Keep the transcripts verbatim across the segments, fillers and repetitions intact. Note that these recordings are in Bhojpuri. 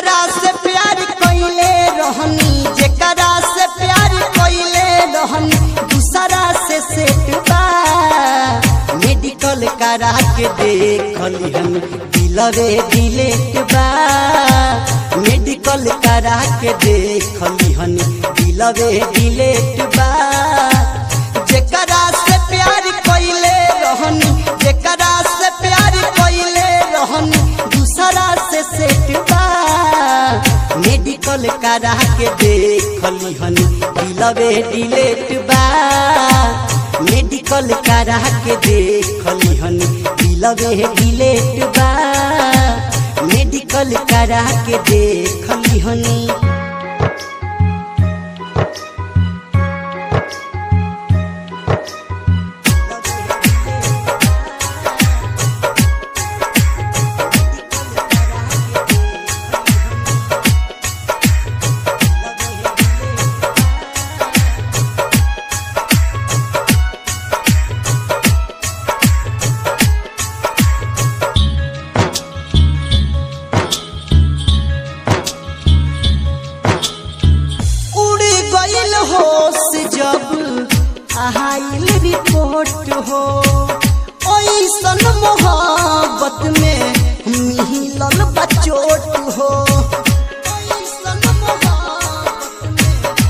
जेकरा से प्यार कइले रहनी जेकरा से प्यार कइले रहनी दूसरा से सेट बा मेडिकल करा के देखली हम दिलवे डिलेट बा मेडिकल करा के देखली हम दिलवे डिलेट बा जेकरा से प्यार कइले रहनी जेकरा से प्यार कइले रहनी दूसरा से सेट बा मेडिकल करा के देखली हम दिलवे डिलेट बा मेडिकल करा के देखली हम दिलवे डिलेट बा मेडिकल करा के देखली हनी आइल रिपोर्ट हो ऐसन मोहब्बत में मिलल बचोट हो ऐसन मोहब्बत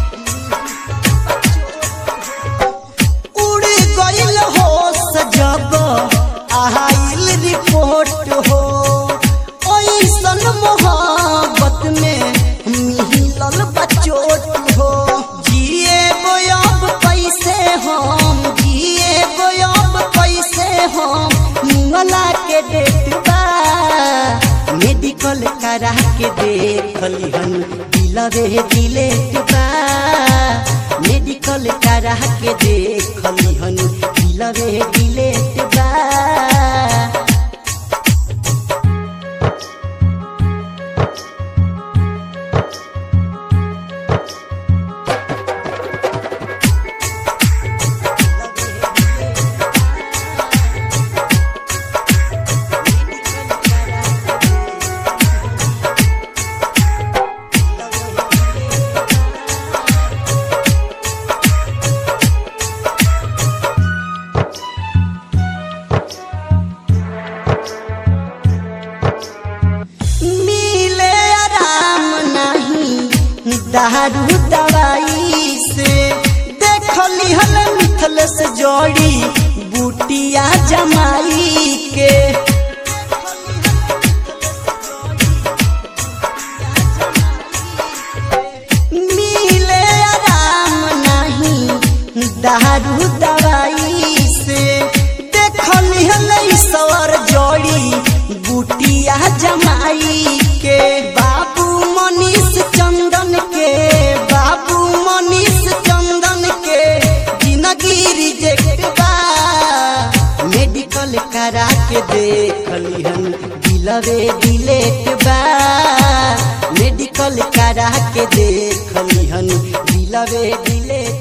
में उड़ गइल होश जब आइल रिपोर्ट हो ऐसन मोहब्बत में मिलल बचोट हो जिए अब कैसे हम जिए अब कैसे हम मुंगला के डेट बा मेडिकल करा के देखली हम दिलवे डिलेट बा मेडिकल करा के देखली हम दिलवे डिलेट बा दारू दवाई से देखली हल मिथल से जोड़ी बूटिया जमाई के मिले आराम नहीं दारू दवाई से देखली हल ईश्वर जोड़ी बूटिया जमाई के बाबू मनीष चंदन के बाबू मनीष चंदन के जिंदगी रिजेक्ट बा मेडिकल करा के देखली हम दिलवे डिलेट बा मेडिकल करा के देखली हम दिलवे डिलेट